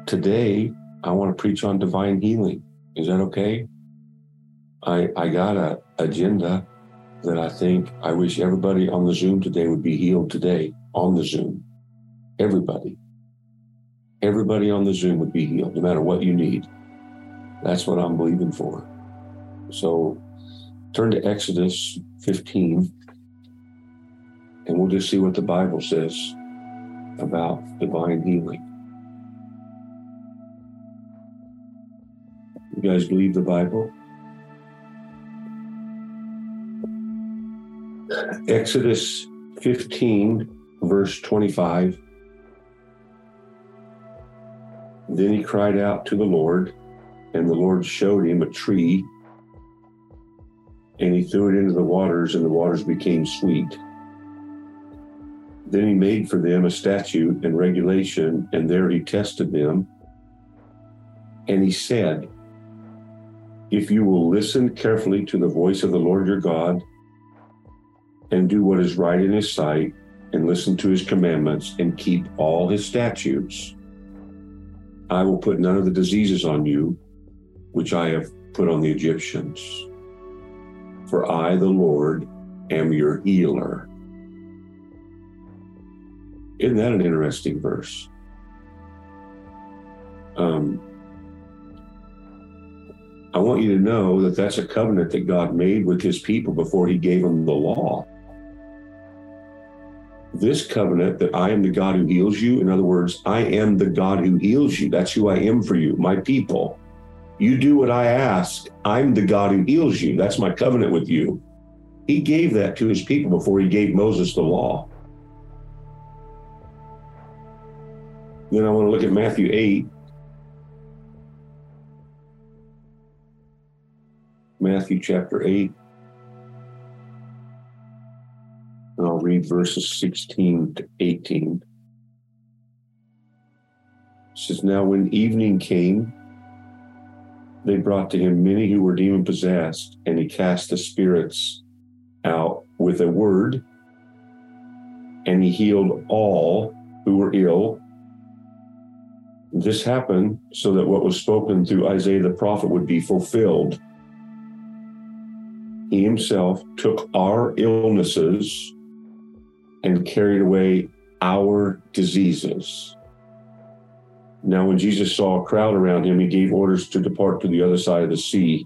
today I want to preach on divine healing. Is that okay? I got an agenda that I think I wish everybody on the Zoom today would be healed today on the Zoom. Everybody on the Zoom would be healed, no matter what you need. That's what I'm believing for. So turn to Exodus 15, and we'll just see what the Bible says about divine healing. You guys believe the Bible? Exodus 15, verse 25. Then he cried out to the Lord, and the Lord showed him a tree, and he threw it into the waters, and the waters became sweet. Then he made for them a statute and regulation, and there he tested them. And he said, if you will listen carefully to the voice of the Lord your God, and do what is right in his sight, and listen to his commandments, and keep all his statutes, I will put none of the diseases on you, which I have put on the Egyptians. For I, the Lord, am your healer. Isn't that an interesting verse? I want you to know that that's a covenant that God made with his people before he gave them the law. This covenant that I am the God who heals you, in other words, I am the God who heals you. That's who I am for you, my people. You do what I ask. I'm the God who heals you. That's my covenant with you. He gave that to his people before he gave Moses the law. Then I want to look at Matthew 8. Matthew chapter 8. And I'll read verses 16 to 18. It says, now when evening came, they brought to him many who were demon-possessed, and he cast the spirits out with a word, and he healed all who were ill. This happened so that what was spoken through Isaiah the prophet would be fulfilled. He himself took our illnesses and carried away our diseases. Now, when Jesus saw a crowd around him, he gave orders to depart to the other side of the sea.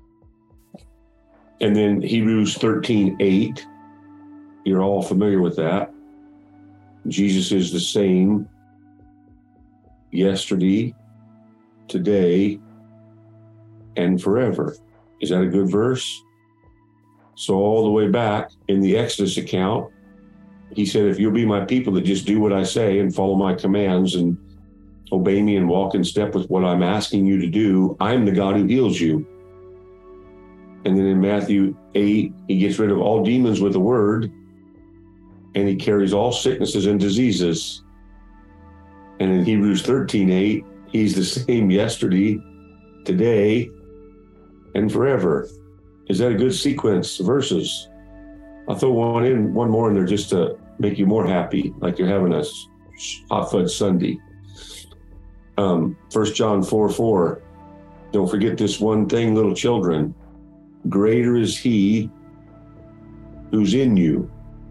And then Hebrews 13:8, you're all familiar with that. Jesus is the same yesterday, today, and forever. Is that a good verse? So all the way back in the Exodus account, he said, if you'll be my people that just do what I say and follow my commands and obey me and walk in step with what I'm asking you to do, I'm the God who heals you. And then in Matthew 8, he gets rid of all demons with a word, and he carries all sicknesses and diseases. And in Hebrews 13:8, he's the same yesterday, today, and forever. Is that a good sequence of verses? I'll throw one more in there just to make you more happy, like you're having a hot fudge sundae. 1 John 4:4. Don't forget this one thing, little children. Greater is he who's in you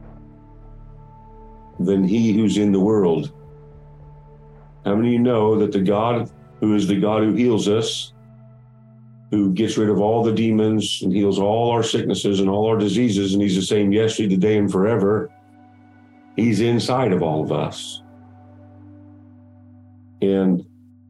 than he who's in the world. How many of you know that the God who is the God who heals us, who gets rid of all the demons and heals all our sicknesses and all our diseases, and he's the same yesterday, today, and forever, he's inside of all of us. And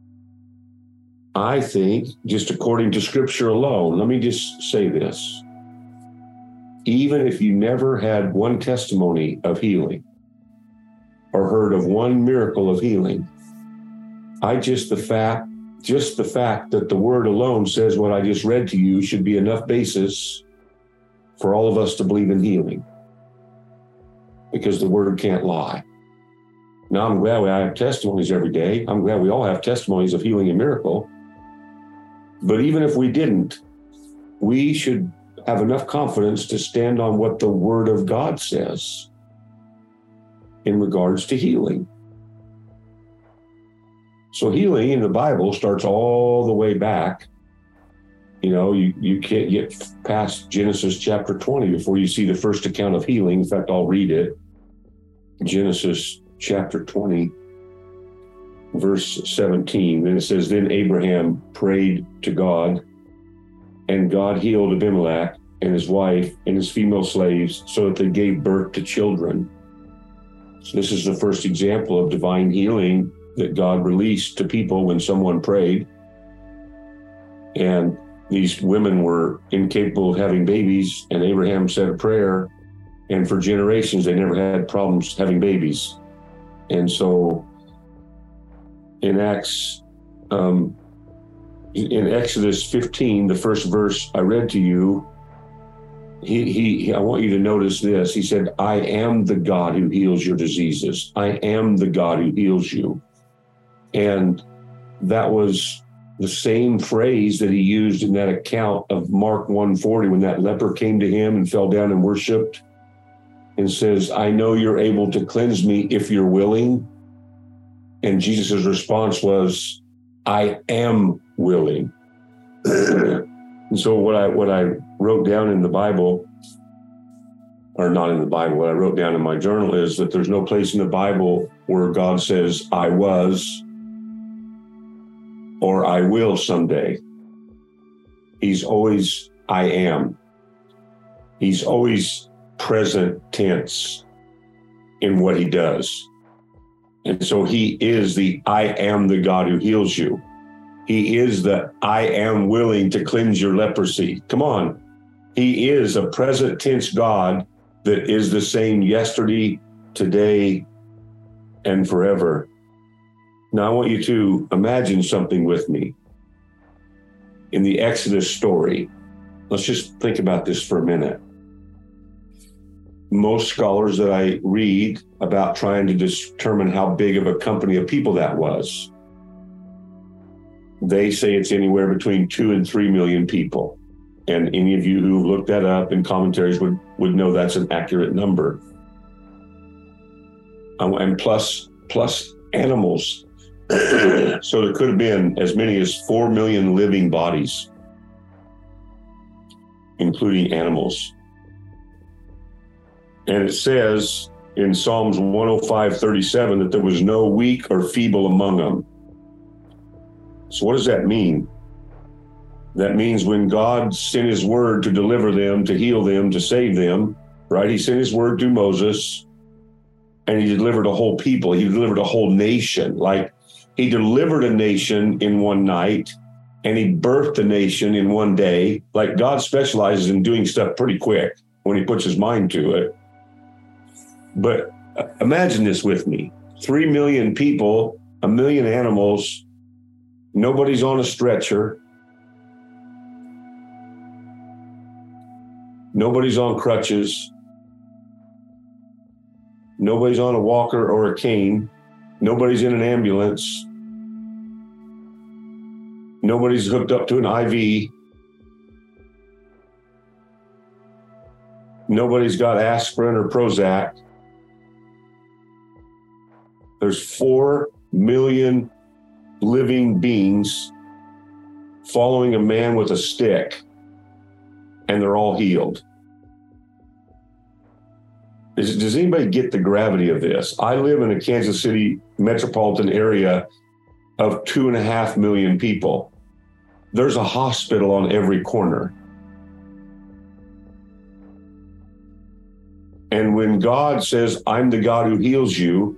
I think, just according to Scripture alone, let me just say this. Even if you never had one testimony of healing or heard of one miracle of healing, just the fact that the word alone says what I just read to you should be enough basis for all of us to believe in healing, because the word can't lie. Now, I'm glad I have testimonies every day. I'm glad we all have testimonies of healing and miracle. But even if we didn't, we should have enough confidence to stand on what the Word of God says in regards to healing. So healing in the Bible starts all the way back. You know, you can't get past Genesis chapter 20 before you see the first account of healing. In fact, I'll read it. Genesis chapter 20, verse 17. And it says, then Abraham prayed to God, and God healed Abimelech and his wife and his female slaves so that they gave birth to children. So this is the first example of divine healing that God released to people when someone prayed. And these women were incapable of having babies, and Abraham said a prayer, and for generations they never had problems having babies. And so in Exodus 15, the first verse I read to you, I want you to notice this. He said, I am the God who heals your diseases. I am the God who heals you. And that was the same phrase that he used in that account of Mark 1:40 when that leper came to him and fell down and worshiped and says, I know you're able to cleanse me if you're willing. And Jesus' response was, I am willing. And so what I wrote down in the Bible, or not in the Bible, what I wrote down in my journal is that there's no place in the Bible where God says, I was, or I will someday. He's always, I am. He's always present tense in what he does. And so he is the I am the God who heals you. He is the I am willing to cleanse your leprosy. Come on. He is a present tense God that is the same yesterday, today, and forever. Now I want you to imagine something with me. In the Exodus story, let's just think about this for a minute. Most scholars that I read about trying to determine how big of a company of people that was, they say it's anywhere between 2 and 3 million people. And any of you who looked that up in commentaries would know that's an accurate number. And plus animals. So there could have been as many as 4 million living bodies, including animals. And it says in Psalms 105:37 that there was no weak or feeble among them. So what does that mean? That means when God sent his word to deliver them, to heal them, to save them, right? He sent his word to Moses, and he delivered a whole people. He delivered a whole nation. Like, he delivered a nation in one night, and he birthed a nation in one day. Like, God specializes in doing stuff pretty quick when he puts his mind to it. But imagine this with me. 3 million people, 1 million animals, nobody's on a stretcher. Nobody's on crutches. Nobody's on a walker or a cane. Nobody's in an ambulance. Nobody's hooked up to an IV. Nobody's got aspirin or Prozac. There's 4 million living beings following a man with a stick, and they're all healed. Does anybody get the gravity of this? I live in a Kansas City metropolitan area of 2.5 million people. There's a hospital on every corner. And when God says, I'm the God who heals you,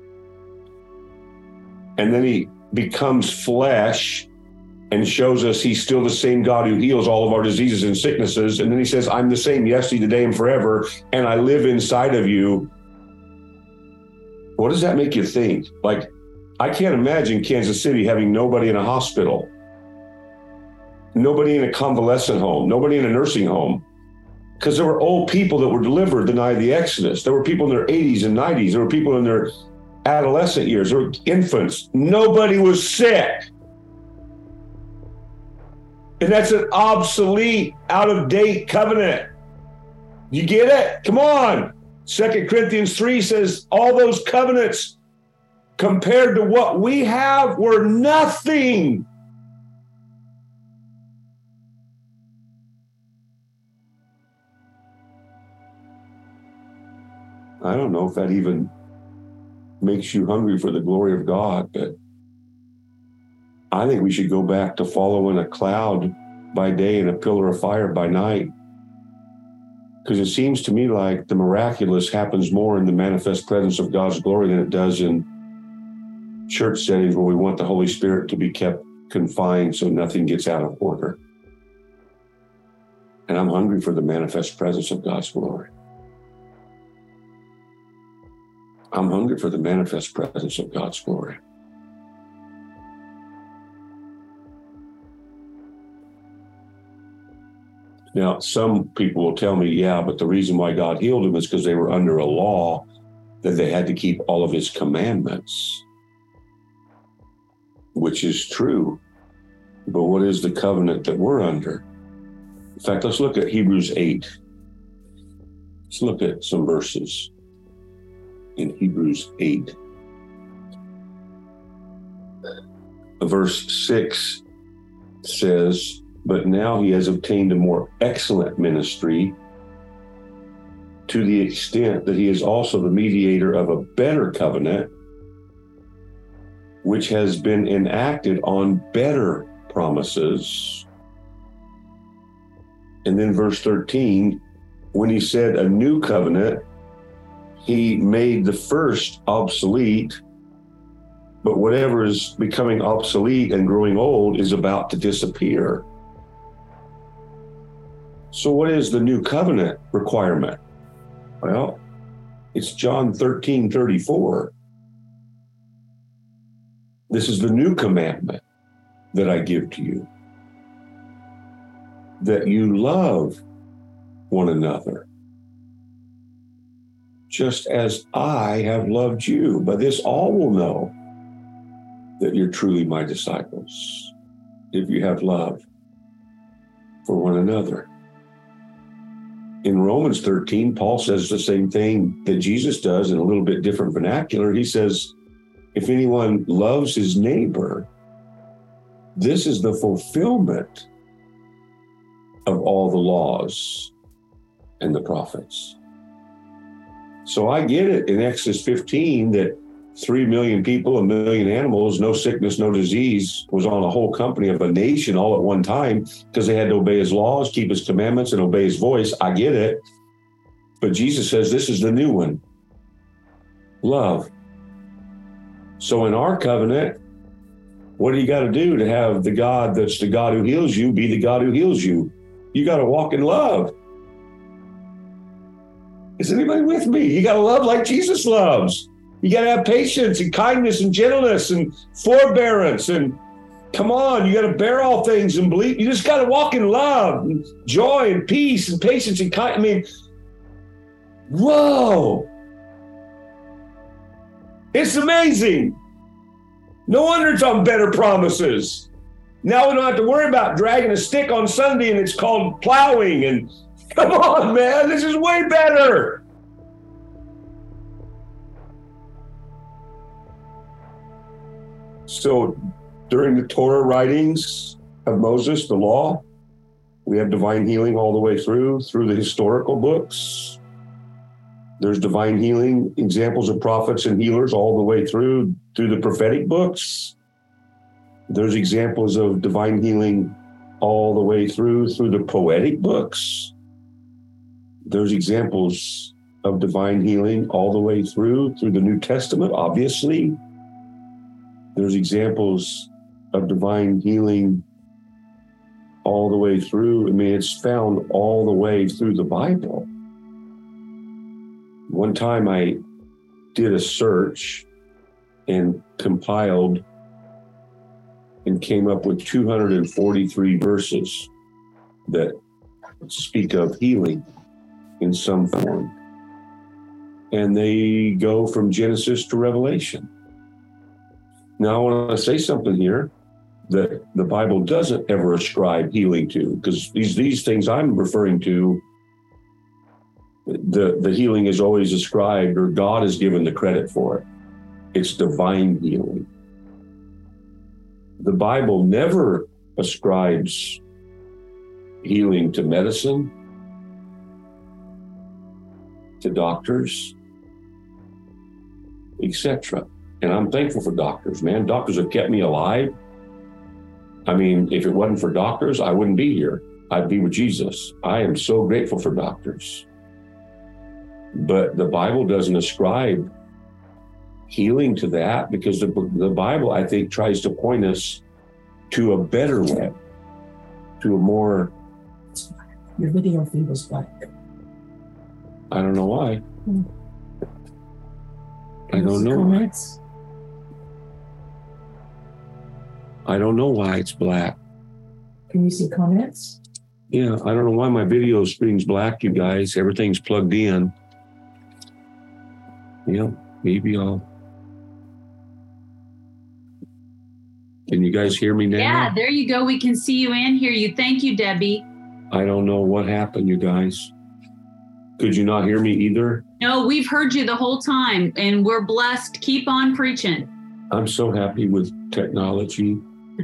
and then he becomes flesh and shows us he's still the same God who heals all of our diseases and sicknesses. And then he says, I'm the same yesterday, today, and forever, and I live inside of you. What does that make you think? Like, I can't imagine Kansas City having nobody in a hospital, nobody in a convalescent home, nobody in a nursing home, because there were old people that were delivered the night of the Exodus. There were people in their 80s and 90s. There were people in their adolescent years. There were infants. Nobody was sick. And that's an obsolete, out-of-date covenant. You get it? Come on. 2 Corinthians 3 says all those covenants compared to what we have, we're nothing. I don't know if that even makes you hungry for the glory of God, but I think we should go back to following a cloud by day and a pillar of fire by night. Because it seems to me like the miraculous happens more in the manifest presence of God's glory than it does in church settings where we want the Holy Spirit to be kept confined so nothing gets out of order. And I'm hungry for the manifest presence of God's glory. I'm hungry for the manifest presence of God's glory. Now, some people will tell me, yeah, but the reason why God healed them is because they were under a law that they had to keep all of his commandments, which is true. But what is the covenant that we're under? In fact, let's look at Hebrews 8. Let's look at some verses in Hebrews 8. Verse 6 says, "But now he has obtained a more excellent ministry, to the extent that he is also the mediator of a better covenant, which has been enacted on better promises." And then verse 13, when he said a new covenant, he made the first obsolete, but whatever is becoming obsolete and growing old is about to disappear. So what is the new covenant requirement? Well, it's John 13:34. This is the new commandment that I give to you, that you love one another, just as I have loved you. By this all will know that you're truly my disciples, if you have love for one another. In Romans 13, Paul says the same thing that Jesus does in a little bit different vernacular. He says, if anyone loves his neighbor, this is the fulfillment of all the laws and the prophets. So I get it in Exodus 15 that 3 million people, 1 million animals, no sickness, no disease was on a whole company of a nation all at one time because they had to obey his laws, keep his commandments, and obey his voice. I get it. But Jesus says this is the new one. Love. So in our covenant, what do you got to do to have the God that's the God who heals you be the God who heals you? You got to walk in love. Is anybody with me? You got to love like Jesus loves. You got to have patience and kindness and gentleness and forbearance. And come on, you got to bear all things and believe. You just got to walk in love and joy and peace and patience and kindness. I mean, whoa. It's amazing. No wonder it's on better promises. Now we don't have to worry about dragging a stick on Sunday and it's called plowing. And come on, man, this is way better. So during the Torah writings of Moses, the law, we have divine healing all the way through the historical books. There's divine healing examples of prophets and healers all the way through the prophetic books. There's examples of divine healing all the way through the poetic books. There's examples of divine healing all the way through the New Testament, obviously. There's examples of divine healing all the way through. I mean, it's found all the way through the Bible. One time I did a search and compiled and came up with 243 verses that speak of healing in some form. And they go from Genesis to Revelation. Now, I want to say something here that the Bible doesn't ever ascribe healing to, because these things I'm referring to, the healing is always ascribed, or God is given the credit for it. It's divine healing. The Bible never ascribes healing to medicine, to doctors, etc. And I'm thankful for doctors, man. Doctors have kept me alive. I mean, if it wasn't for doctors, I wouldn't be here. I'd be with Jesus. I am so grateful for doctors. But the Bible doesn't ascribe healing to that, because the Bible, I think, tries to point us to a better way, to a more... Your video feed was black. I don't know why. I don't know. Comments? I don't know why it's black. Can you see comments? Yeah, I don't know why my video screen's black, you guys. Everything's plugged in. Yeah, maybe I'll... Can you guys hear me now? Yeah, there you go. We can see you and hear you. Thank you, Debbie. I don't know what happened, you guys. Could you not hear me either? No, we've heard you the whole time, and we're blessed. Keep on preaching. I'm so happy with technology.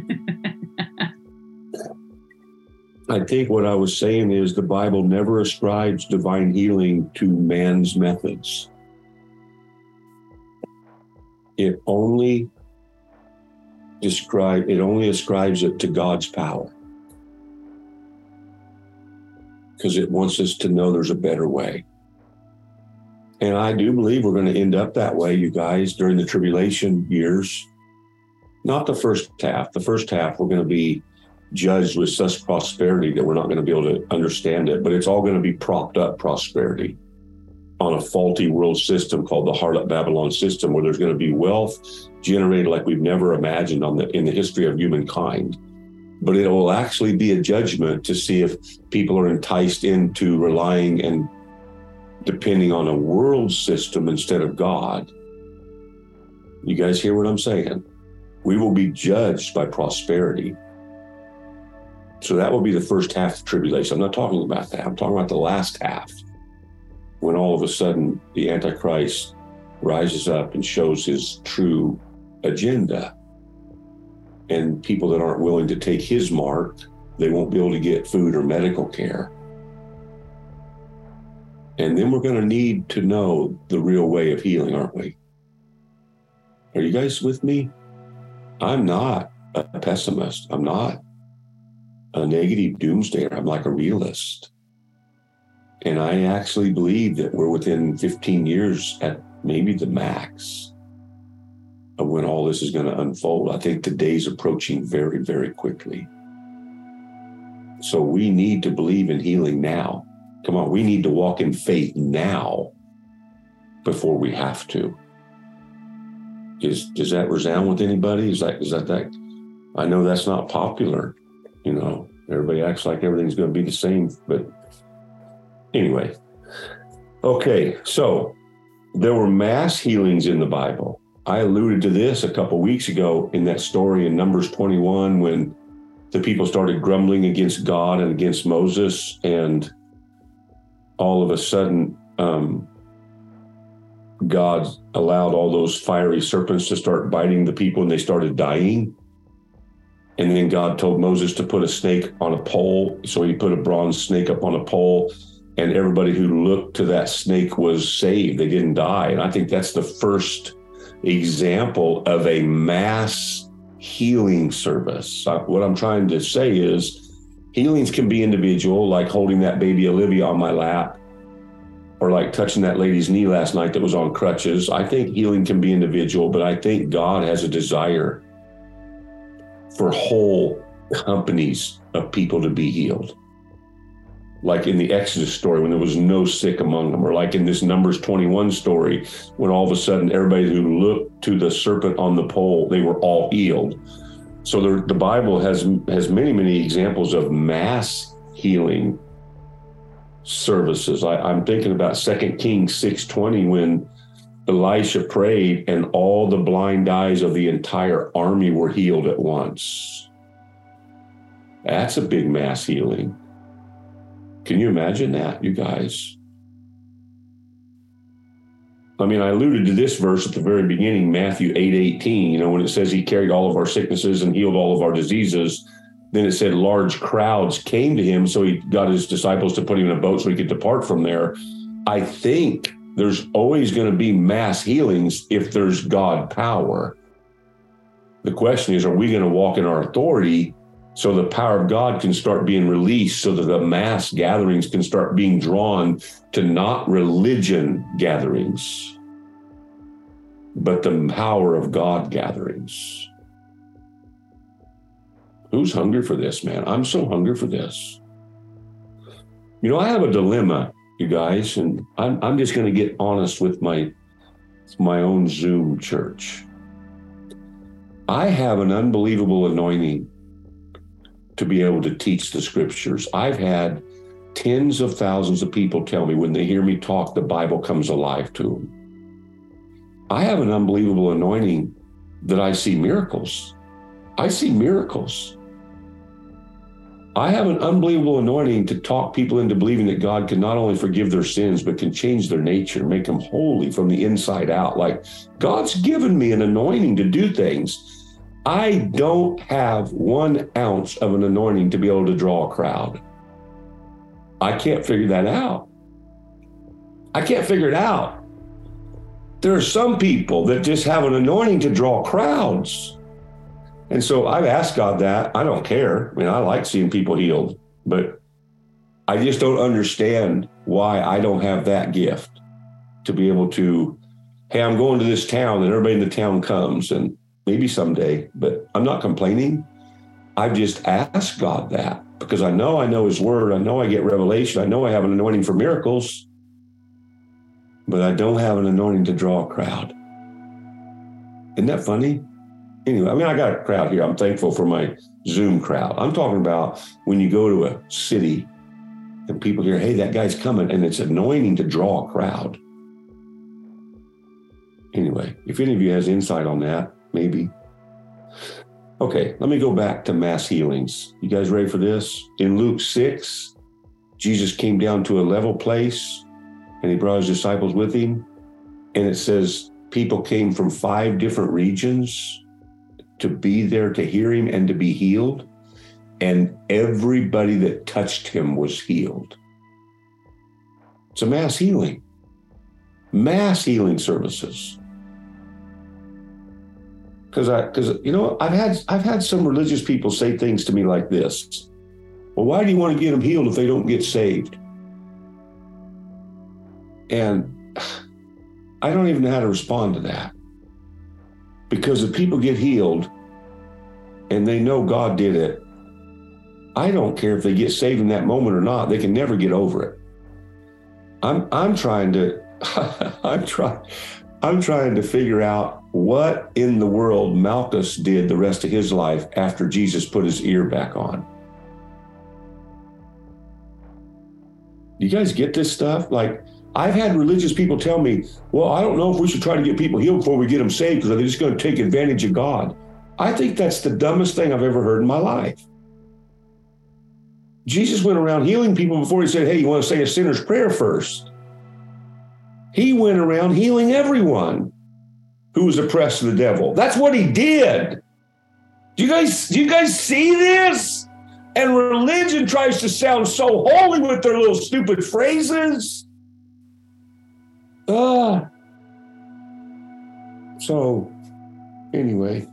I think what I was saying is the Bible never ascribes divine healing to man's methods. It only ascribes it to God's power, because it wants us to know there's a better way. And I do believe we're going to end up that way, you guys, during the tribulation years. Not the first half. The first half, we're going to be judged with such prosperity that we're not going to be able to understand it, but it's all going to be propped up prosperity on a faulty world system called the harlot Babylon system, where there's going to be wealth generated like we've never imagined in the history of humankind. But it will actually be a judgment to see if people are enticed into relying and depending on a world system instead of God. You guys hear what I'm saying? We will be judged by prosperity. So that will be the first half of tribulation. I'm not talking about that. I'm talking about the last half, when all of a sudden the Antichrist rises up and shows his true agenda. And people that aren't willing to take his mark, they won't be able to get food or medical care. And then we're going to need to know the real way of healing, aren't we? Are you guys with me? I'm not a pessimist. I'm not a negative doomsdayer. I'm like a realist. And I actually believe that we're within 15 years at maybe the max of when all this is going to unfold. I think the day's approaching very, very quickly. So we need to believe in healing now. Come on, we need to walk in faith now before we have to. Does that resound with anybody? Is that? I know that's not popular. You know, everybody acts like everything's going to be the same, but anyway. Okay, so there were mass healings in the Bible. I alluded to this a couple weeks ago in that story in Numbers 21, when the people started grumbling against God and against Moses, and all of a sudden, God allowed all those fiery serpents to start biting the people, and they started dying. And then God told Moses to put a snake on a pole. So he put a bronze snake up on a pole, and everybody who looked to that snake was saved. They didn't die. And I think that's the first example of a mass healing service. What I'm trying to say is healings can be individual, like holding that baby Olivia on my lap, or like touching that lady's knee last night that was on crutches. I think healing can be individual, but I think God has a desire for whole companies of people to be healed. Like in the Exodus story, when there was no sick among them, or like in this Numbers 21 story, when all of a sudden everybody who looked to the serpent on the pole, they were all healed. So the Bible has many, many examples of mass healing services. I'm thinking about 2 Kings 6:20, when Elisha prayed and all the blind eyes of the entire army were healed at once. That's a big mass healing. Can you imagine that, you guys? I mean, I alluded to this verse at the very beginning, Matthew 8:18, when it says he carried all of our sicknesses and healed all of our diseases. Then it said large crowds came to him. So he got his disciples to put him in a boat so he could depart from there. I think there's always going to be mass healings if there's God power. The question is, are we going to walk in our authority so the power of God can start being released so that the mass gatherings can start being drawn to not religion gatherings, but the power of God gatherings? Who's hungry for this, man? I'm so hungry for this. I have a dilemma, you guys, and I'm just going to get honest with my own Zoom church. I have an unbelievable anointing to be able to teach the scriptures. I've had tens of thousands of people tell me when they hear me talk, the Bible comes alive to them. I have an unbelievable anointing that I see miracles. I see miracles. I have an unbelievable anointing to talk people into believing that God can not only forgive their sins, but can change their nature, make them holy from the inside out. Like, God's given me an anointing to do things. I don't have 1 ounce of an anointing to be able to draw a crowd. I can't figure that out. I can't figure it out. There are some people that just have an anointing to draw crowds. And so I've asked God that. I don't care. I mean, I like seeing people healed, but I just don't understand why I don't have that gift to be able to, hey, I'm going to this town and everybody in the town comes, and maybe someday, but I'm not complaining. I've just asked God that because I know his word. I know I get revelation. I know I have an anointing for miracles, but I don't have an anointing to draw a crowd. Isn't that funny? Anyway, I mean, I got a crowd here. I'm thankful for my Zoom crowd. I'm talking about when you go to a city and people hear, hey, that guy's coming, and it's anointing to draw a crowd. Anyway, if any of you has insight on that, maybe. Okay, let me go back to mass healings. You guys ready for this? In Luke 6, Jesus came down to a level place and he brought his disciples with him. And it says people came from 5 different regions to be there to hear him and to be healed. And everybody that touched him was healed. It's a mass healing. Mass healing services. Because I've had some religious people say things to me like this. Well, why do you want to get them healed if they don't get saved? And I don't even know how to respond to that. Because if people get healed and they know God did it, I don't care if they get saved in that moment or not. They can never get over it. I'm trying to figure out what in the world Malchus did the rest of his life after Jesus put his ear back on. You guys get this stuff? Like, I've had religious people tell me, well, I don't know if we should try to get people healed before we get them saved because they're just going to take advantage of God. I think that's the dumbest thing I've ever heard in my life. Jesus went around healing people before he said, hey, you want to say a sinner's prayer first? He went around healing everyone who was oppressed of the devil. That's what he did. Do you guys see this? And religion tries to sound so holy with their little stupid phrases. So anyway,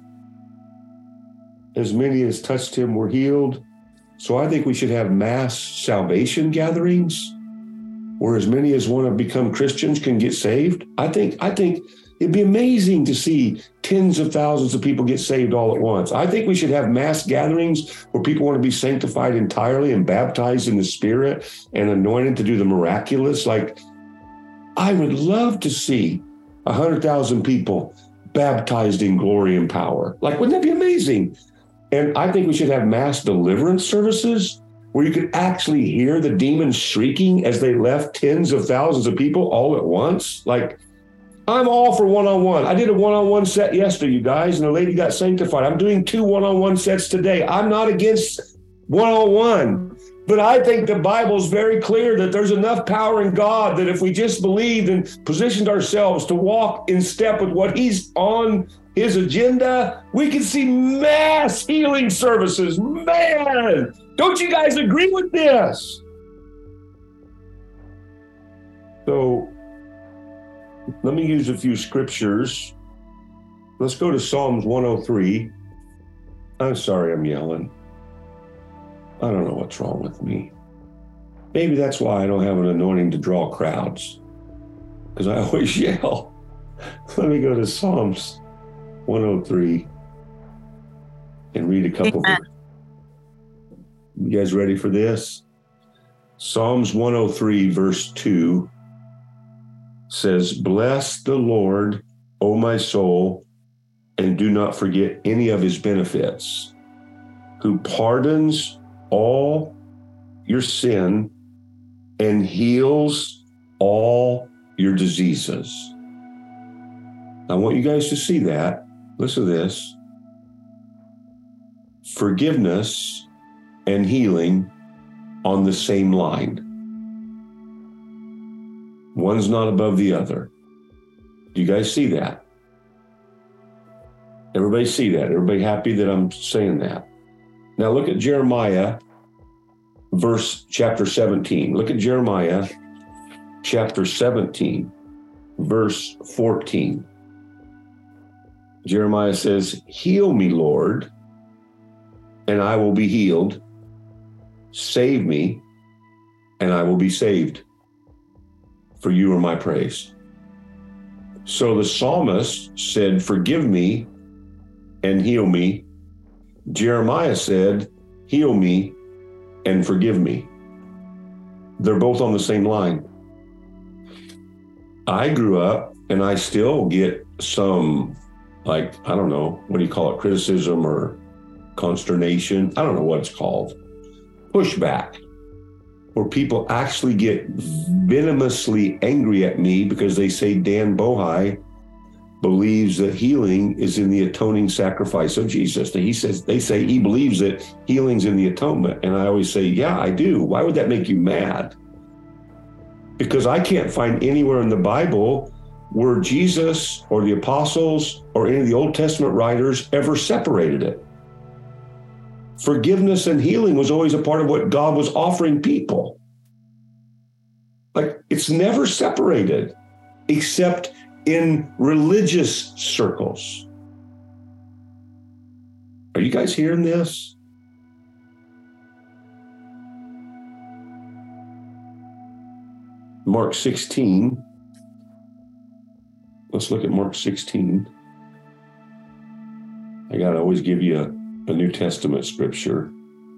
as many as touched him were healed. So I think we should have mass salvation gatherings where as many as want to become Christians can get saved. I think it'd be amazing to see tens of thousands of people get saved all at once. I think we should have mass gatherings where people want to be sanctified entirely and baptized in the Spirit and anointed to do the miraculous. Like, I would love to see 100,000 people baptized in glory and power. Like, wouldn't that be amazing? And I think we should have mass deliverance services where you could actually hear the demons shrieking as they left tens of thousands of people all at once. Like, I'm all for one-on-one. I did a one-on-one set yesterday, you guys, and a lady got sanctified. I'm doing 2 one-on-one sets today. I'm not against one-on-one, But I think the Bible's very clear that there's enough power in God that if we just believed and positioned ourselves to walk in step with what he's on his agenda, we can see mass healing services. Man, don't you guys agree with this? So let me use a few scriptures. Let's go to Psalms 103. I'm sorry I'm yelling. I don't know what's wrong with me. Maybe that's why I don't have an anointing to draw crowds, because I always yell. Let me go to Psalms 103 and read a couple. You guys ready for this? Psalms 103 verse 2 says, "Bless the Lord, O my soul, and do not forget any of his benefits, who pardons all your sin and heals all your diseases." I want you guys to see that. Listen to this. Forgiveness and healing on the same line. One's not above the other. Do you guys see that? Everybody see that? Everybody happy that I'm saying that? Now look at Jeremiah, chapter 17. Look at Jeremiah, chapter 17, verse 14. Jeremiah says, "Heal me, Lord, and I will be healed. Save me, and I will be saved. For you are my praise." So the psalmist said, "Forgive me and heal me." Jeremiah said, "Heal me and forgive me." They're both on the same line. I grew up and I still get some, I don't know, what do you call it? Criticism or consternation. I don't know what it's called. Pushback, where people actually get venomously angry at me because they say Dan Bohai believes that healing is in the atoning sacrifice of Jesus. They say he believes that healing's in the atonement. And I always say, yeah, I do. Why would that make you mad? Because I can't find anywhere in the Bible where Jesus or the apostles or any of the Old Testament writers ever separated it. Forgiveness and healing was always a part of what God was offering people. It's never separated, except in religious circles. Are you guys hearing this? Mark 16. Let's look at Mark 16. I got to always give you a New Testament scripture.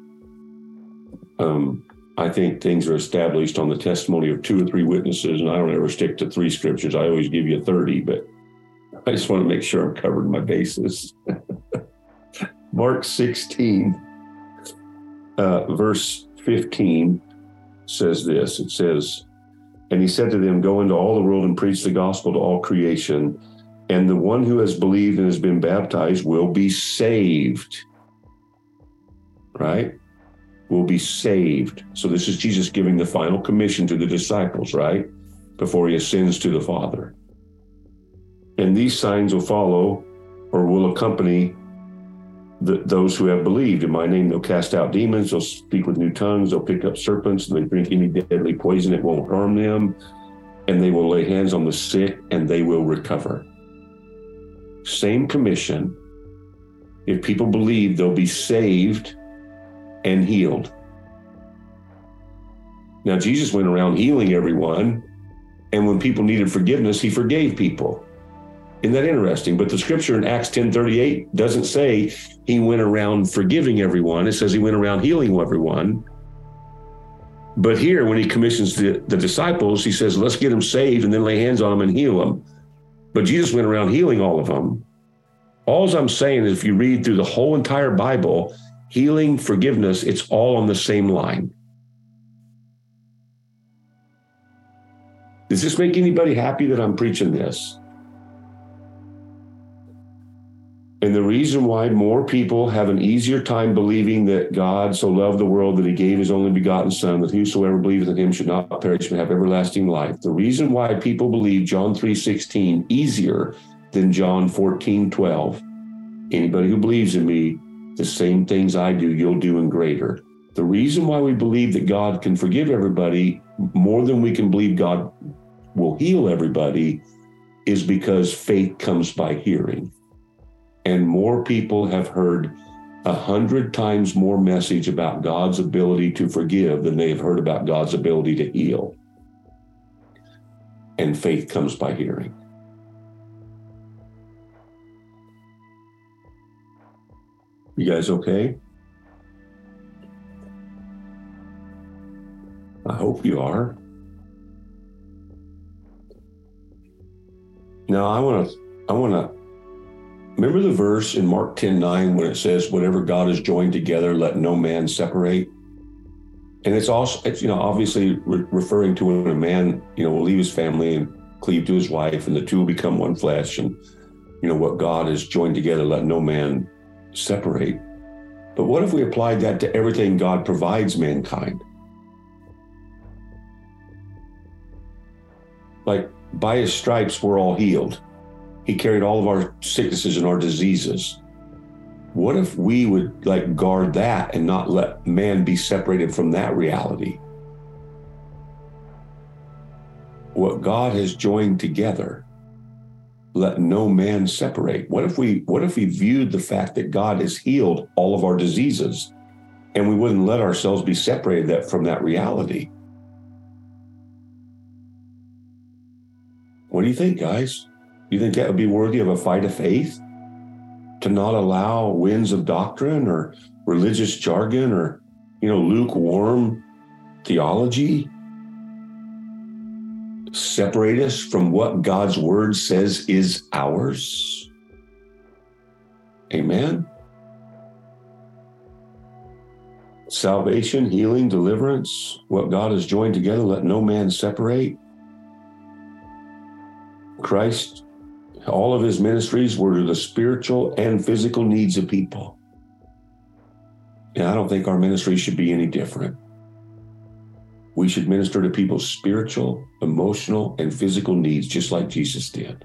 I think things are established on the testimony of 2 or 3 witnesses, and I don't ever stick to 3 scriptures. I always give you 30, but I just want to make sure I'm covering my bases. Mark 16, verse 15 says this. It says, "And he said to them, go into all the world and preach the gospel to all creation. And the one who has believed and has been baptized will be saved." Right? Will be saved. So this is Jesus giving the final commission to the disciples, right? Before he ascends to the Father. "And these signs will follow or will accompany those who have believed. In my name, they'll cast out demons, they'll speak with new tongues, they'll pick up serpents, and they drink any deadly poison, it won't harm them. And they will lay hands on the sick and they will recover." Same commission. If people believe, they'll be saved and healed. Now, Jesus went around healing everyone, and when people needed forgiveness, he forgave people. Isn't that interesting? But the scripture in Acts 10:38 doesn't say he went around forgiving everyone. It says he went around healing everyone. But here, when he commissions the disciples, he says, let's get them saved and then lay hands on them and heal them. But Jesus went around healing all of them. All I'm saying is if you read through the whole entire Bible, healing, forgiveness, it's all on the same line. Does this make anybody happy that I'm preaching this? And the reason why more people have an easier time believing that God so loved the world that he gave his only begotten son, that whosoever believeth in him should not perish but have everlasting life. The reason why people believe John 3:16 easier than John 14:12. Anybody who believes in me, the same things I do, you'll do and greater. The reason why we believe that God can forgive everybody more than we can believe God will heal everybody is because faith comes by hearing. And more people have heard 100 times more message about God's ability to forgive than they have heard about God's ability to heal. And faith comes by hearing. You guys okay? I hope you are. Now I want to remember the verse in Mark 10:9 when it says, "Whatever God has joined together, let no man separate." And it's obviously referring to when a man, will leave his family and cleave to his wife, and the two will become one flesh. And what God has joined together, let no man separate. But what if we applied that to everything God provides mankind? Like, by his stripes, we're all healed. He carried all of our sicknesses and our diseases. What if we would guard that and not let man be separated from that reality? What God has joined together, let no man separate. What if we viewed the fact that God has healed all of our diseases and we wouldn't let ourselves be separated from that reality? What do you think, guys? Do you think that would be worthy of a fight of faith? To not allow winds of doctrine or religious jargon or, lukewarm theology separate us from what God's word says is ours? Amen? Salvation, healing, deliverance, what God has joined together, let no man separate. Christ, all of his ministries were to the spiritual and physical needs of people. And I don't think our ministry should be any different. We should minister to people's spiritual, emotional, and physical needs, just like Jesus did.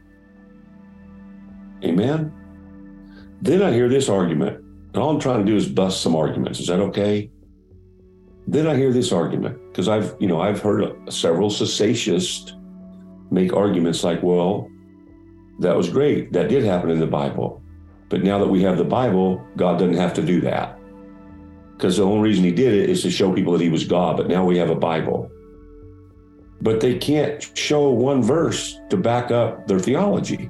Amen? Then I hear this argument, and all I'm trying to do is bust some arguments. Is that okay? Then I hear this argument, because I've heard several cessationists make arguments like, well, that was great. That did happen in the Bible. But now that we have the Bible, God doesn't have to do that. Because the only reason he did it is to show people that he was God. But now we have a Bible. But they can't show one verse to back up their theology.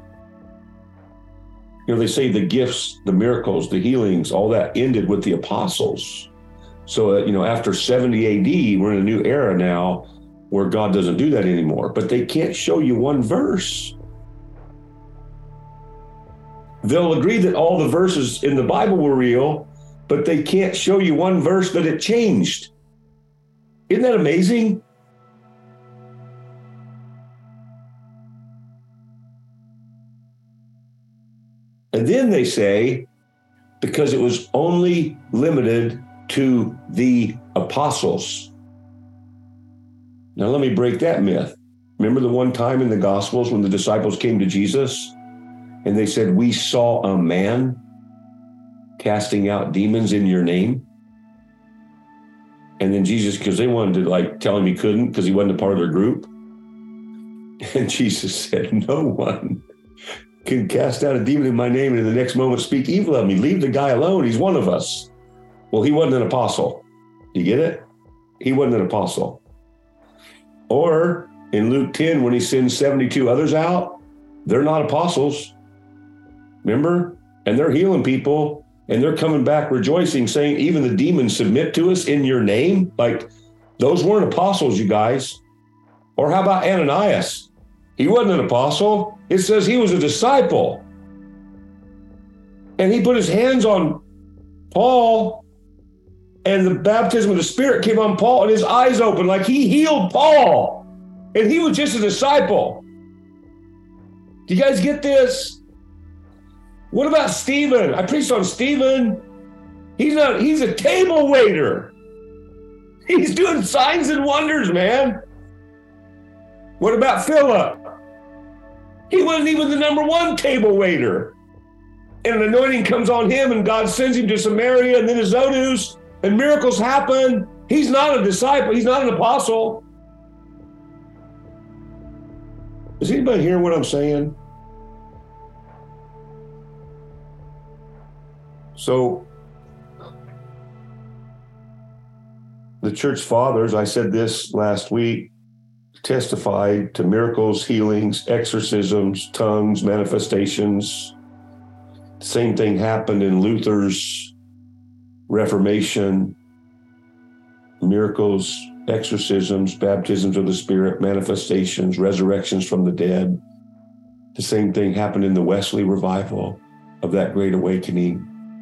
They say the gifts, the miracles, the healings, all that ended with the apostles. So, after 70 AD, we're in a new era now where God doesn't do that anymore. But they can't show you one verse. They'll agree that all the verses in the Bible were real, but they can't show you one verse that it changed. Isn't that amazing? And then they say, because it was only limited to the apostles. Now, let me break that myth. Remember the one time in the Gospels when the disciples came to Jesus and they said, "We saw a man casting out demons in your name"? And then Jesus, because they wanted to tell him he couldn't because he wasn't a part of their group. And Jesus said, "No one can cast out a demon in my name and in the next moment speak evil of me. Leave the guy alone. He's one of us." Well, he wasn't an apostle. You get it? He wasn't an apostle. Or in Luke 10, when he sends 72 others out, they're not apostles. Remember? And they're healing people, and they're coming back rejoicing, saying, "Even the demons submit to us in your name." Those weren't apostles, you guys. Or how about Ananias? He wasn't an apostle. It says he was a disciple. And he put his hands on Paul, and the baptism of the Spirit came on Paul, and his eyes opened, like he healed Paul. And he was just a disciple. Do you guys get this? What about Stephen? I preached on Stephen. He's a table waiter. He's doing signs and wonders, man. What about Philip? He wasn't even the number one table waiter. And an anointing comes on him, and God sends him to Samaria and then Azotus, and miracles happen. He's not a disciple. He's not an apostle. Is anybody hearing what I'm saying? So, the church fathers, I said this last week, testified to miracles, healings, exorcisms, tongues, manifestations. Same thing happened in Luther's Reformation. Miracles, exorcisms, baptisms of the Spirit, manifestations, resurrections from the dead. The same thing happened in the Wesley revival of that Great Awakening.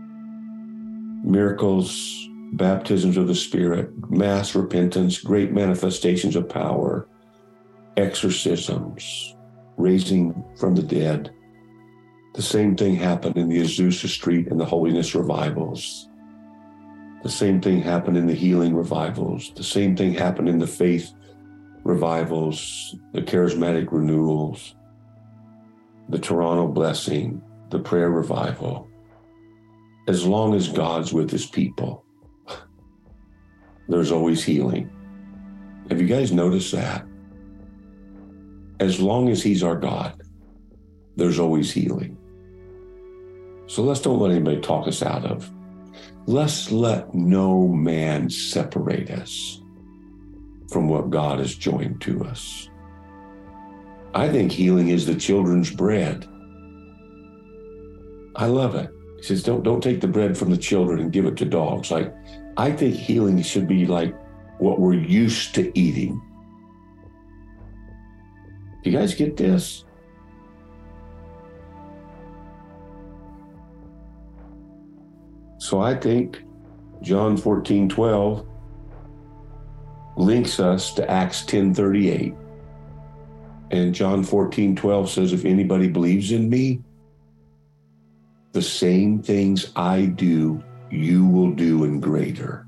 Miracles, baptisms of the Spirit, mass repentance, great manifestations of power, exorcisms, raising from the dead. The same thing happened in the Azusa Street and the Holiness revivals. The same thing happened in the healing revivals. The same thing happened in the faith revivals, the charismatic renewals, the Toronto blessing, the prayer revival. As long as God's with his people, there's always healing. Have you guys noticed that? As long as he's our God, there's always healing. So let's don't let anybody talk us out of. Let's let no man separate us from what God has joined to us. I think healing is the children's bread. I love it. He says, don't take the bread from the children and give it to dogs. Like, I think healing should be like what we're used to eating. You guys get this? So I think John 14:12 links us to Acts 10:38. And John 14:12 says, if anybody believes in me, the same things I do, you will do and greater.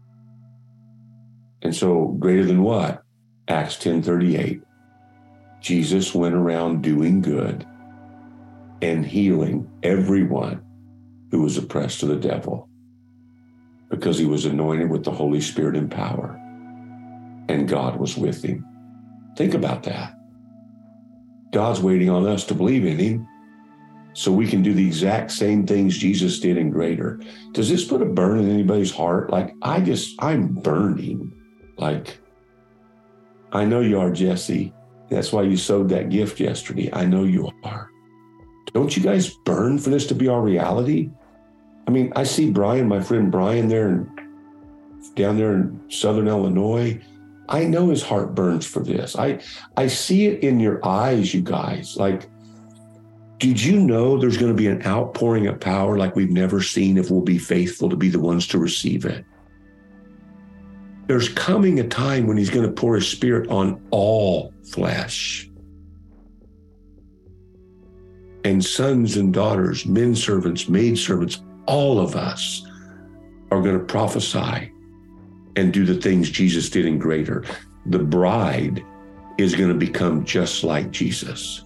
And so greater than what? Acts 10:38. Jesus went around doing good and healing everyone who was oppressed of the devil because he was anointed with the Holy Spirit and power, and God was with him. Think about that. God's waiting on us to believe in him so we can do the exact same things Jesus did and greater. Does this put a burn in anybody's heart? Like, I'm burning. Like, I know you are, Jesse. That's why you sowed that gift yesterday. I know you are. Don't you guys burn for this to be our reality? I mean, I see Brian, my friend Brian down there in Southern Illinois. I know his heart burns for this. I see it in your eyes, you guys. Like, did you know there's going to be an outpouring of power like we've never seen if we'll be faithful to be the ones to receive it? There's coming a time when he's going to pour his Spirit on all flesh. And sons and daughters, men servants, maid servants, all of us are going to prophesy and do the things Jesus did and greater. The bride is going to become just like Jesus.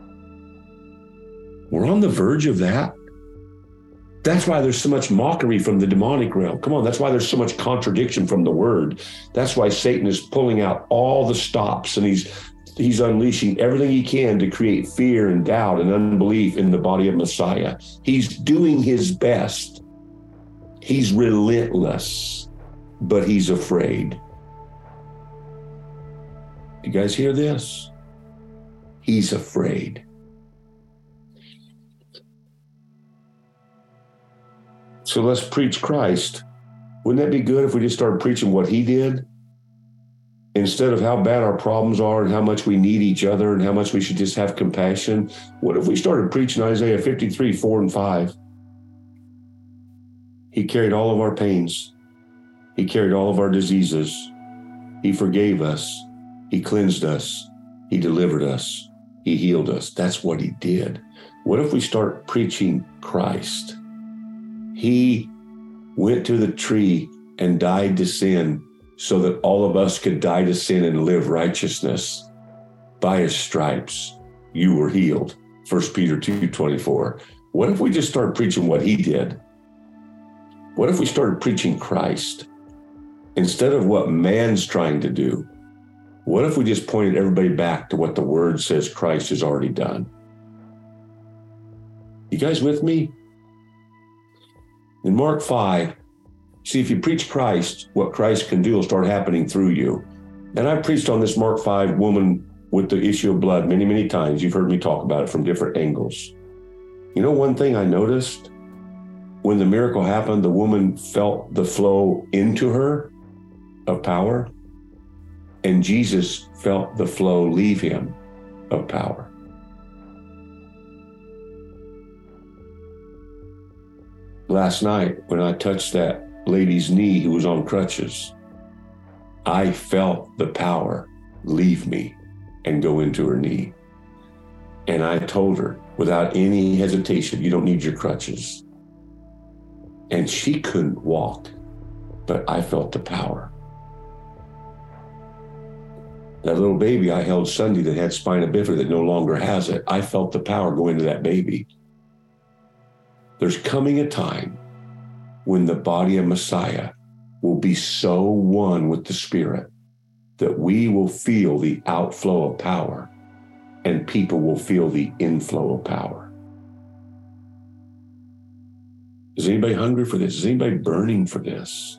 We're on the verge of that. That's why there's so much mockery from the demonic realm. Come on, that's why there's so much contradiction from the word. That's why Satan is pulling out all the stops, and he's unleashing everything he can to create fear and doubt and unbelief in the body of Messiah. He's doing his best. He's relentless, but he's afraid. You guys hear this? He's afraid. So let's preach Christ. Wouldn't that be good if we just started preaching what he did? Instead of how bad our problems are and how much we need each other and how much we should just have compassion, what if we started preaching Isaiah 53:4-5? He carried all of our pains. He carried all of our diseases. He forgave us. He cleansed us. He delivered us. He healed us. That's what he did. What if we start preaching Christ? He went to the tree and died to sin so that all of us could die to sin and live righteousness. By his stripes, you were healed. 1 Peter 2:24. What if we just started preaching what he did? What if we started preaching Christ instead of what man's trying to do? What if we just pointed everybody back to what the word says Christ has already done? You guys with me? In Mark 5, see, if you preach Christ, what Christ can do will start happening through you. And I've preached on this Mark 5 woman with the issue of blood many, many times. You've heard me talk about it from different angles. You know, one thing I noticed when the miracle happened, the woman felt the flow into her of power, and Jesus felt the flow leave him of power. Last night, when I touched that lady's knee who was on crutches, I felt the power leave me and go into her knee. And I told her without any hesitation, you don't need your crutches. And she couldn't walk, but I felt the power. That little baby I held Sunday that had spina bifida that no longer has it, I felt the power go into that baby. There's coming a time when the body of Messiah will be so one with the Spirit that we will feel the outflow of power and people will feel the inflow of power. Is anybody hungry for this? Is anybody burning for this?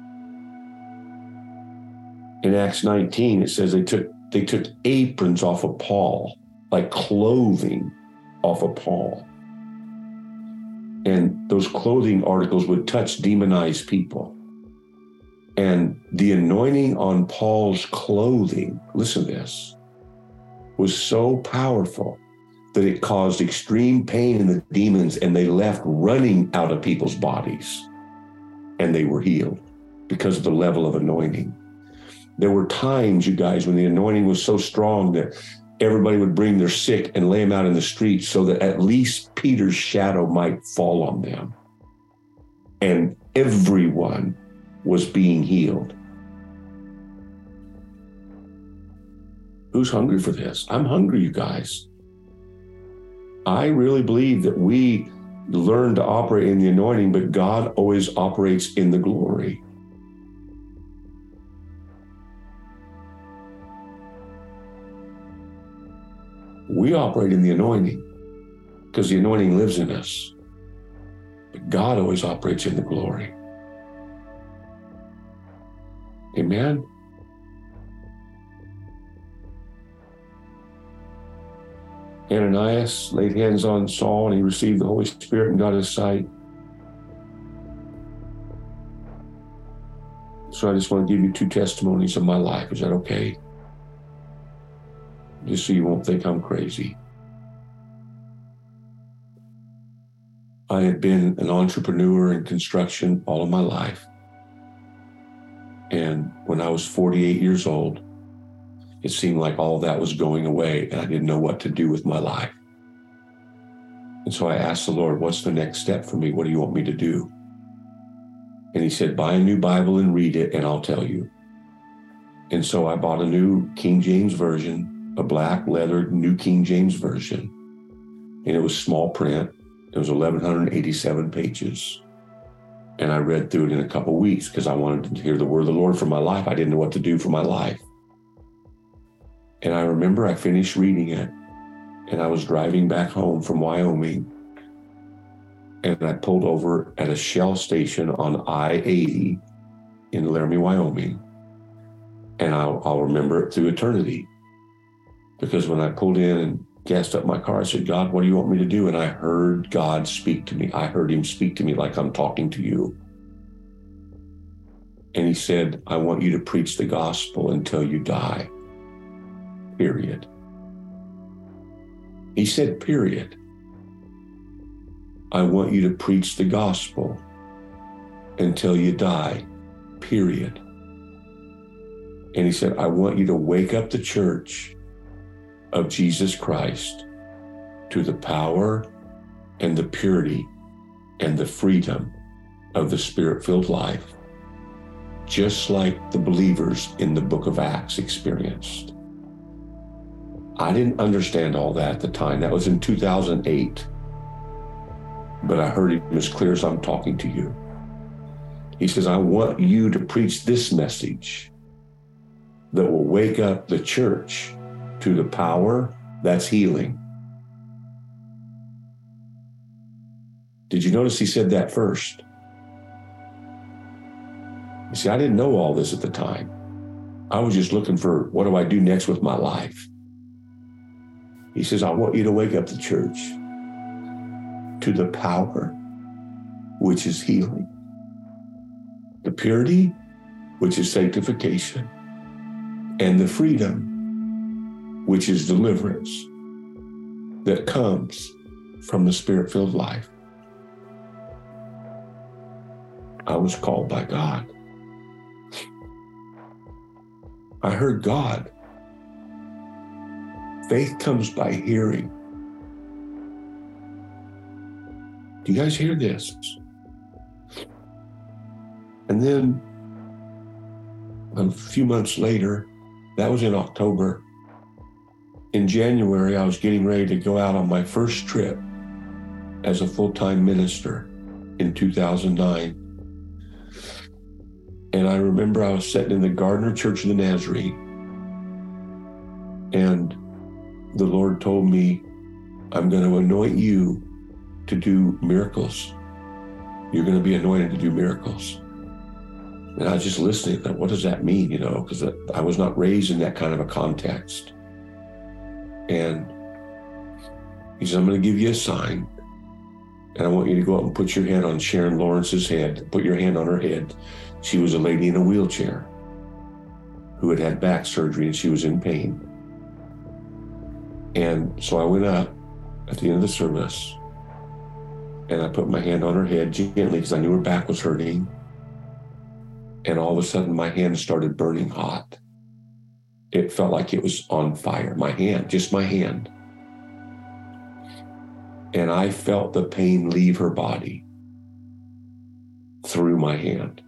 In Acts 19, it says they took aprons off of Paul, like clothing off of Paul. And those clothing articles would touch demonized people. And the anointing on Paul's clothing, listen to this, was so powerful that it caused extreme pain in the demons, and they left running out of people's bodies. And they were healed because of the level of anointing. There were times, you guys, when the anointing was so strong that everybody would bring their sick and lay them out in the streets so that at least Peter's shadow might fall on them. And everyone was being healed. Who's hungry for this? I'm hungry, you guys. I really believe that we learn to operate in the anointing, but God always operates in the glory. We operate in the anointing because the anointing lives in us. But God always operates in the glory. Amen? Ananias laid hands on Saul and he received the Holy Spirit and got his sight. So I just want to give you 2 testimonies of my life. Is that okay? Just so you won't think I'm crazy. I had been an entrepreneur in construction all of my life. And when I was 48 years old, it seemed like all of that was going away and I didn't know what to do with my life. And so I asked the Lord, what's the next step for me? What do you want me to do? And he said, buy a new Bible and read it and I'll tell you. And so I bought a new King James Version, a black leather New King James Version. And it was small print. It was 1,187 pages. And I read through it in a couple of weeks because I wanted to hear the word of the Lord for my life. I didn't know what to do for my life. And I remember I finished reading it and I was driving back home from Wyoming and I pulled over at a Shell station on I-80 in Laramie, Wyoming. And I'll remember it through eternity. Because when I pulled in and gassed up my car, I said, God, what do you want me to do? And I heard God speak to me. I heard him speak to me like I'm talking to you. And he said, I want you to preach the gospel until you die. Period. He said, period. I want you to preach the gospel until you die. Period. And he said, I want you to wake up the church of Jesus Christ to the power and the purity and the freedom of the Spirit-filled life, just like the believers in the book of Acts experienced. I didn't understand all that at the time. That was in 2008. But I heard him as clear as I'm talking to you. He says, I want you to preach this message that will wake up the church to the power that's healing. Did you notice he said that first? You see, I didn't know all this at the time. I was just looking for, what do I do next with my life? He says, I want you to wake up the church to the power, which is healing, the purity, which is sanctification, and the freedom, which is deliverance that comes from the Spirit-filled life. I was called by God. I heard God. Faith comes by hearing. Do you guys hear this? And then a few months later, that was in October. In January, I was getting ready to go out on my first trip as a full-time minister in 2009. And I remember I was sitting in the Gardner Church of the Nazarene, and the Lord told me, I'm going to anoint you to do miracles. You're going to be anointed to do miracles. And I was just listening. What does that mean? Because I was not raised in that kind of a context. And he said, I'm going to give you a sign. And I want you to go up and put your hand on Sharon Lawrence's head. Put your hand on her head. She was a lady in a wheelchair who had back surgery, and she was in pain. And so I went up at the end of the service, and I put my hand on her head gently because I knew her back was hurting. And all of a sudden, my hand started burning hot. It felt like it was on fire. My hand, just my hand. And I felt the pain leave her body through my hand.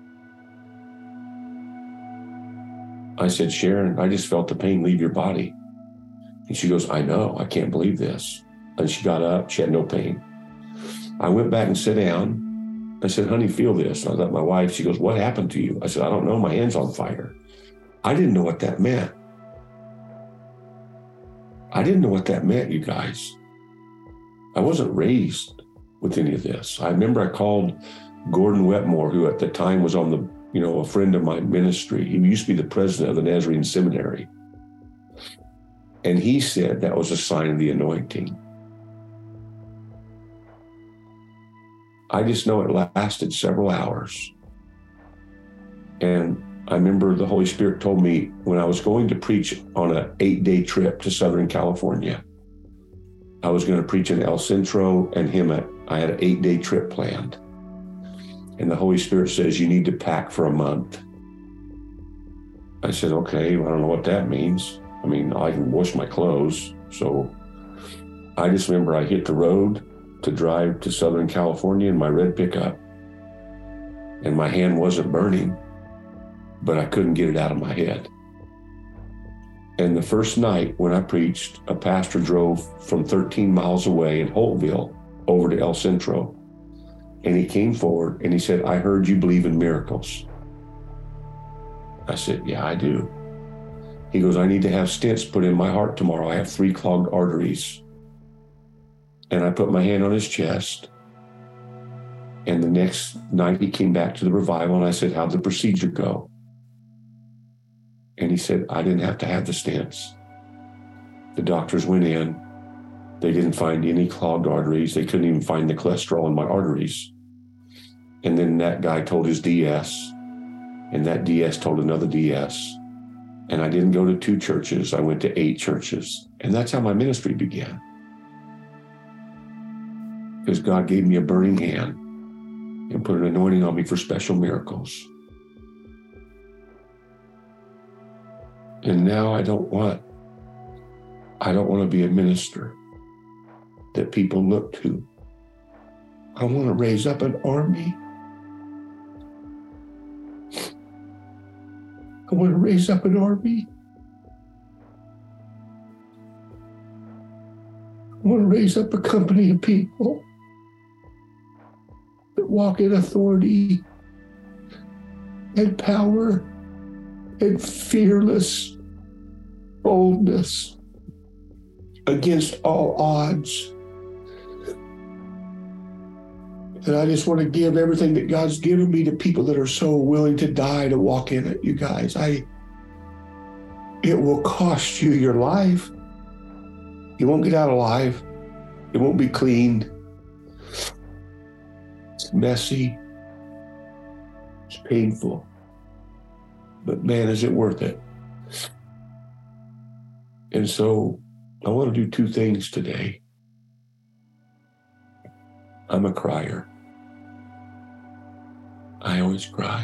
I said, Sharon, I just felt the pain leave your body. And she goes, I know, I can't believe this. And she got up, she had no pain. I went back and sat down. I said, honey, feel this. I let my wife, she goes, what happened to you? I said, I don't know, my hand's on fire. I didn't know what that meant. I didn't know what that meant, you guys. I wasn't raised with any of this. I remember I called Gordon Wetmore, who at the time was on the, a friend of my ministry. He used to be the president of the Nazarene Seminary. And he said that was a sign of the anointing. I just know it lasted several hours. And I remember the Holy Spirit told me when I was going to preach on an 8-day trip to Southern California, I was going to preach in El Centro and Hemet. I had an 8-day trip planned. And the Holy Spirit says, you need to pack for a month. I said, okay, well, I don't know what that means. I mean, I can wash my clothes. So I just remember I hit the road to drive to Southern California in my red pickup. And my hand wasn't burning, but I couldn't get it out of my head. And the first night when I preached, a pastor drove from 13 miles away in Holtville over to El Centro. And he came forward and he said, I heard you believe in miracles. I said, yeah, I do. He goes, I need to have stents put in my heart tomorrow. I have 3 clogged arteries. And I put my hand on his chest. And the next night he came back to the revival and I said, how'd the procedure go? And he said, I didn't have to have the stents. The doctors went in. They didn't find any clogged arteries. They couldn't even find the cholesterol in my arteries. And then that guy told his DS, and that DS told another DS. And I didn't go to 2 churches. I went to 8 churches. And that's how my ministry began. Because God gave me a burning hand and put an anointing on me for special miracles. And now I don't want to be a minister. that people look to. I want to raise up an army. I want to raise up an army. I want to raise up a company of people that walk in authority and power and fearless boldness against all odds. And I just want to give everything that God's given me to people that are so willing to die to walk in it, you guys. It will cost you your life. You won't get out alive. It won't be cleaned. It's messy. It's painful. But man, is it worth it? And so I want to do two things today. I'm a crier. I always cry.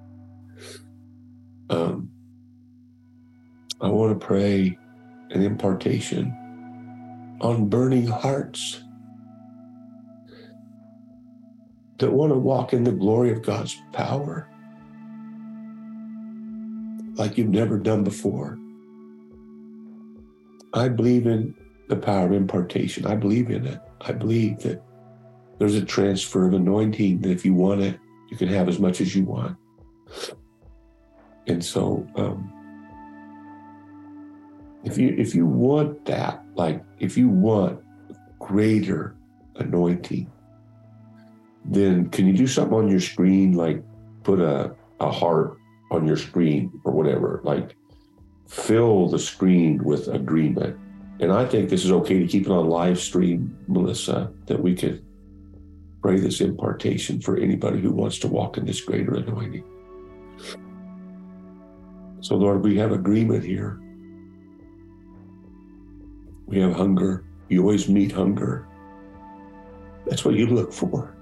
I want to pray an impartation on burning hearts that want to walk in the glory of God's power like you've never done before. I believe in the power of impartation. I believe in it. I believe that there's a transfer of anointing that if you want it, you can have as much as you want. And so, if you want that, like if you want greater anointing, then can you do something on your screen, like put a heart on your screen or whatever, like fill the screen with agreement. And I think this is okay to keep it on live stream, Melissa, that we could pray this impartation for anybody who wants to walk in this greater anointing. So Lord, we have agreement here. We have hunger. You always meet hunger. That's what you look for.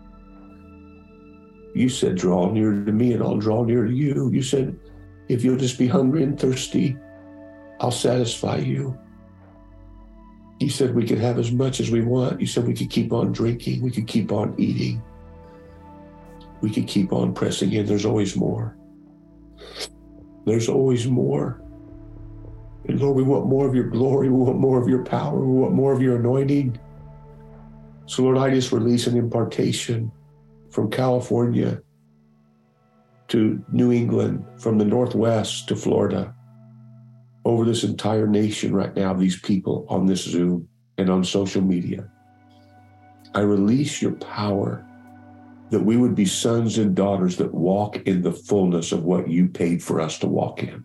You said, draw near to me and I'll draw near to you. You said, if you'll just be hungry and thirsty, I'll satisfy you. You said we could have as much as we want. You said we could keep on drinking. We could keep on eating. We could keep on pressing in. There's always more. There's always more. And Lord, we want more of your glory. We want more of your power. We want more of your anointing. So Lord, I just release an impartation from California to New England, from the Northwest to Florida, over this entire nation right now, these people on this Zoom and on social media. I release your power that we would be sons and daughters that walk in the fullness of what you paid for us to walk in.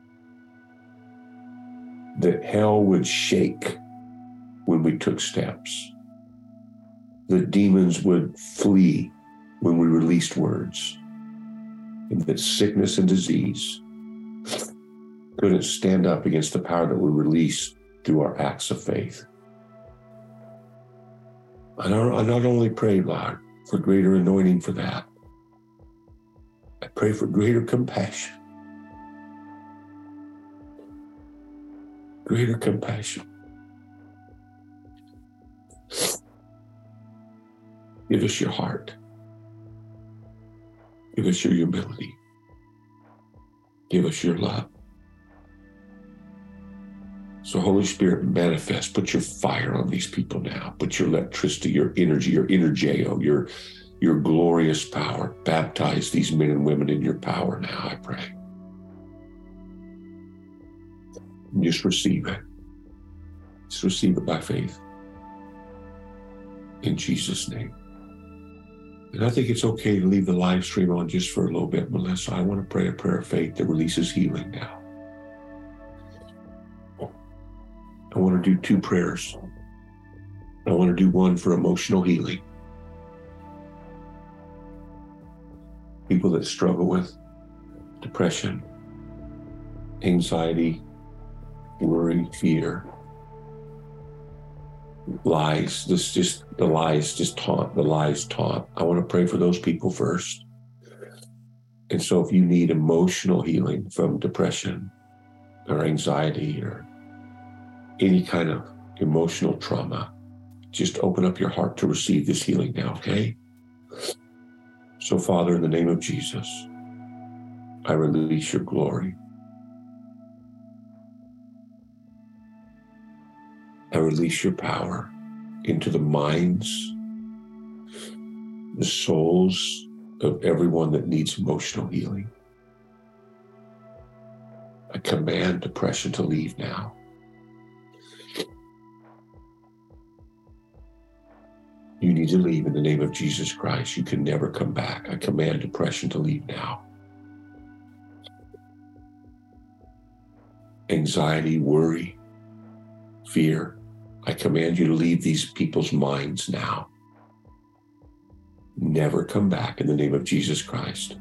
That hell would shake when we took steps. That demons would flee when we released words. And that sickness and disease couldn't stand up against the power that we release through our acts of faith. I not only pray, Lord, for greater anointing for that, I pray for greater compassion. Greater compassion. Give us your heart. Give us your humility. Give us your love. So Holy Spirit, manifest, put your fire on these people now. Put your electricity, your energy, your energeo, your glorious power. Baptize these men and women in your power now, I pray. And just receive it. Just receive it by faith. In Jesus' name. And I think it's okay to leave the live stream on just for a little bit, Melissa. I want to pray a prayer of faith that releases healing now. I want to do two prayers. I want to do one for emotional healing. People that struggle with depression, anxiety, worry, fear, lies. The lies taunt. I want to pray for those people first. And so if you need emotional healing from depression or anxiety or any kind of emotional trauma, just open up your heart to receive this healing now, okay? So, Father, in the name of Jesus, I release your glory. I release your power into the minds, the souls of everyone that needs emotional healing. I command depression to leave now. You need to leave in the name of Jesus Christ. You can never come back. I command depression to leave now. Anxiety, worry, fear, I command you to leave these people's minds now. Never come back in the name of Jesus Christ.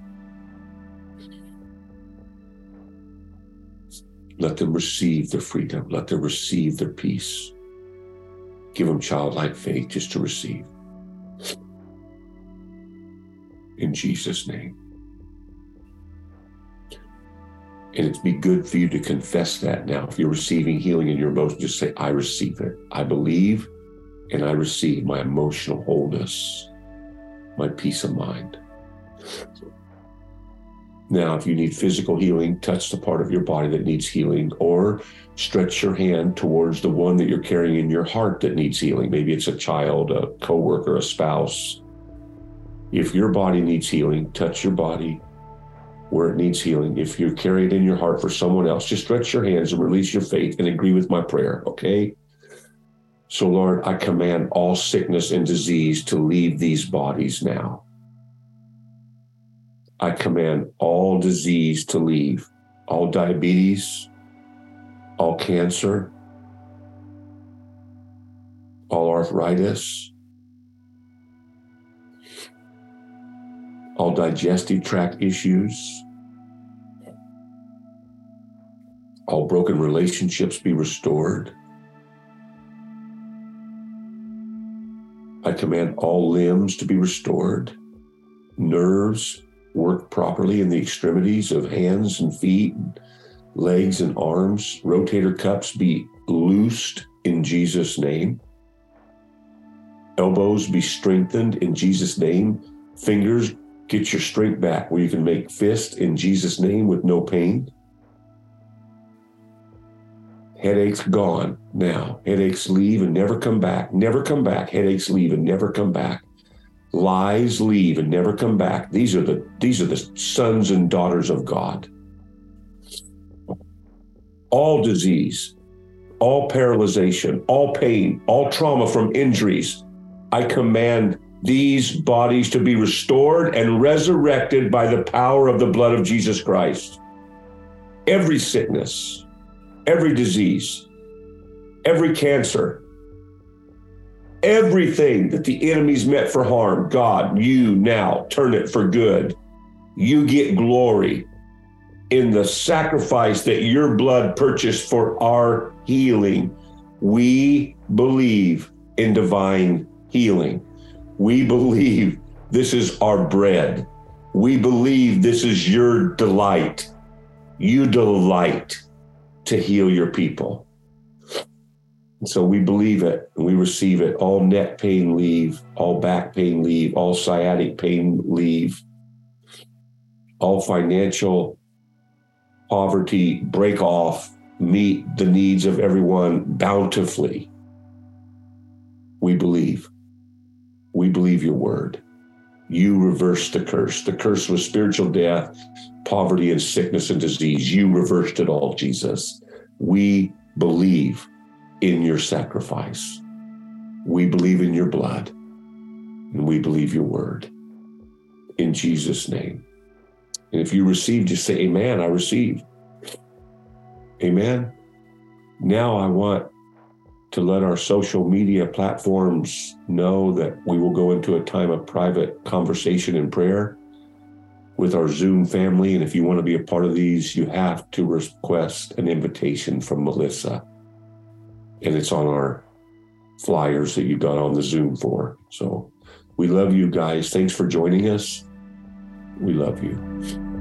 Let them receive their freedom. Let them receive their peace. Give them childlike faith just to receive. In Jesus' name. And it's be good for you to confess that now. If you're receiving healing in your emotions, just say, I receive it. I believe and I receive my emotional wholeness, my peace of mind. Now, if you need physical healing, touch the part of your body that needs healing, or stretch your hand towards the one that you're carrying in your heart that needs healing. Maybe it's a child, a coworker, a spouse. If your body needs healing, touch your body where it needs healing. If you carry it in your heart for someone else, just stretch your hands and release your faith and agree with my prayer, okay? So, Lord, I command all sickness and disease to leave these bodies now. I command all disease to leave, all diabetes, all cancer, all arthritis, all digestive tract issues, all broken relationships be restored. I command all limbs to be restored, nerves work properly in the extremities of hands and feet, and legs and arms. Rotator cuffs be loosed in Jesus' name. Elbows be strengthened in Jesus' name. Fingers, get your strength back where you can make fists in Jesus' name with no pain. Headaches gone now. Headaches leave and never come back. Never come back. Headaches leave and never come back. Lies leave and never come back. These are the sons and daughters of God. All disease, all paralyzation, all pain, all trauma from injuries, I command these bodies to be restored and resurrected by the power of the blood of Jesus Christ. Every sickness, every disease, every cancer, everything that the enemy's meant for harm, God, you now turn it for good. You get glory in the sacrifice that your blood purchased for our healing. We believe in divine healing. We believe this is our bread. We believe this is your delight. You delight to heal your people. And so we believe it and we receive it. All neck pain leave, all back pain leave, all sciatic pain leave, all financial poverty break off, meet the needs of everyone bountifully. We believe. We believe your word. You reversed the curse. The curse was spiritual death, poverty, and sickness and disease. You reversed it all, Jesus. We believe in your sacrifice. We believe in your blood, and we believe your word. In Jesus' name. And if you receive, just say, amen, I receive. Amen. Now I want to let our social media platforms know that we will go into a time of private conversation and prayer with our Zoom family. And if you want to be a part of these, you have to request an invitation from Melissa. And it's on our flyers that you got on the Zoom for. So we love you guys. Thanks for joining us. We love you.